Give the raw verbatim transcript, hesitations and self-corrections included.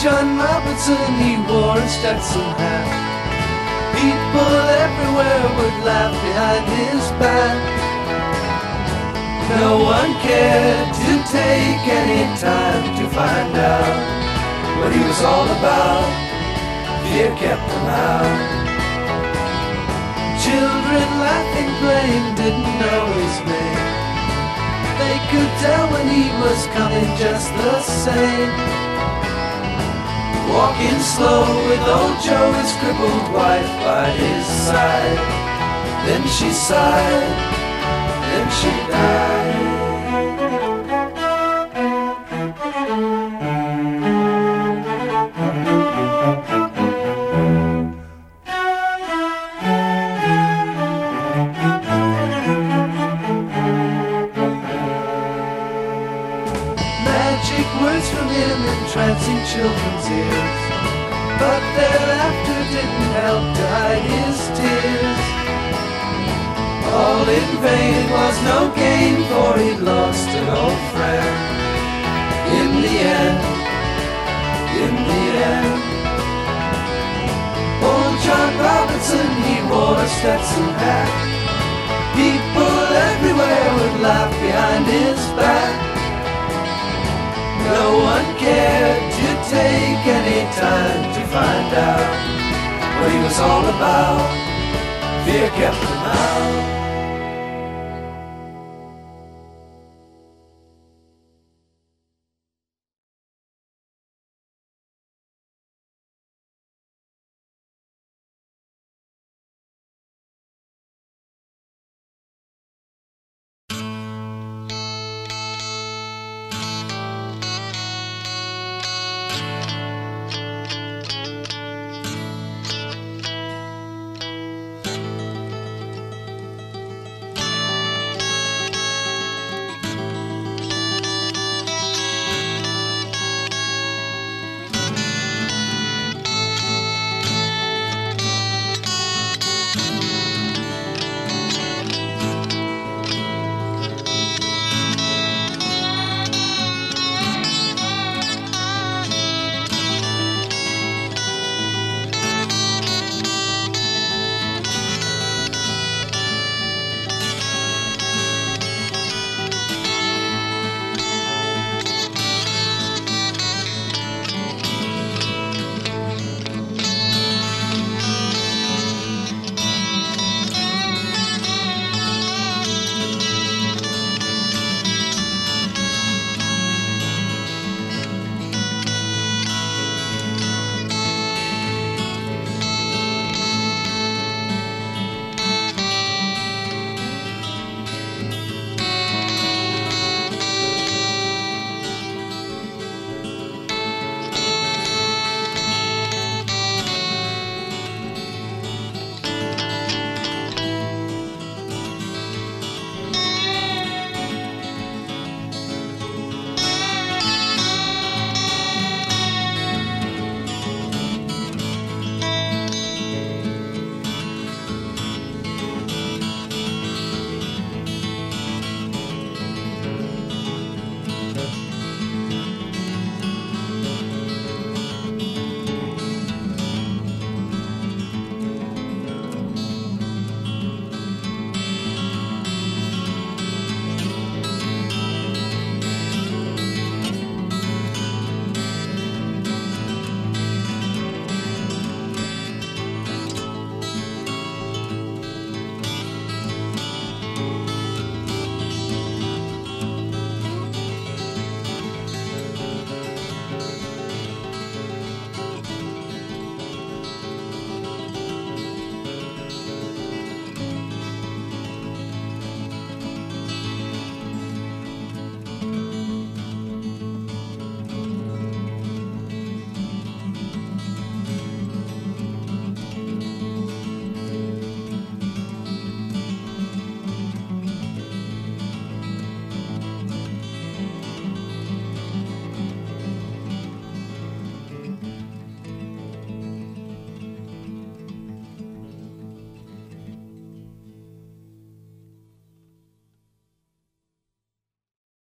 John Robertson, he wore a Stetson hat. People everywhere would laugh behind his back. No one cared to take any time to find out what he was all about. Fear kept him out. Children laughing, playing, didn't know his name. They could tell when he was coming just the same. Walking slow with old Joe, his crippled wife by his side. Then she sighed, then she died. Magic words from him entrancing children's ears, but their laughter didn't help to hide his tears. All in vain, it was no gain, for he'd lost an old friend. In the end, in the end, old John Robertson, he wore a Stetson hat. People everywhere would laugh behind his back. No one cared to take any time to find out what he was all about. Fear kept him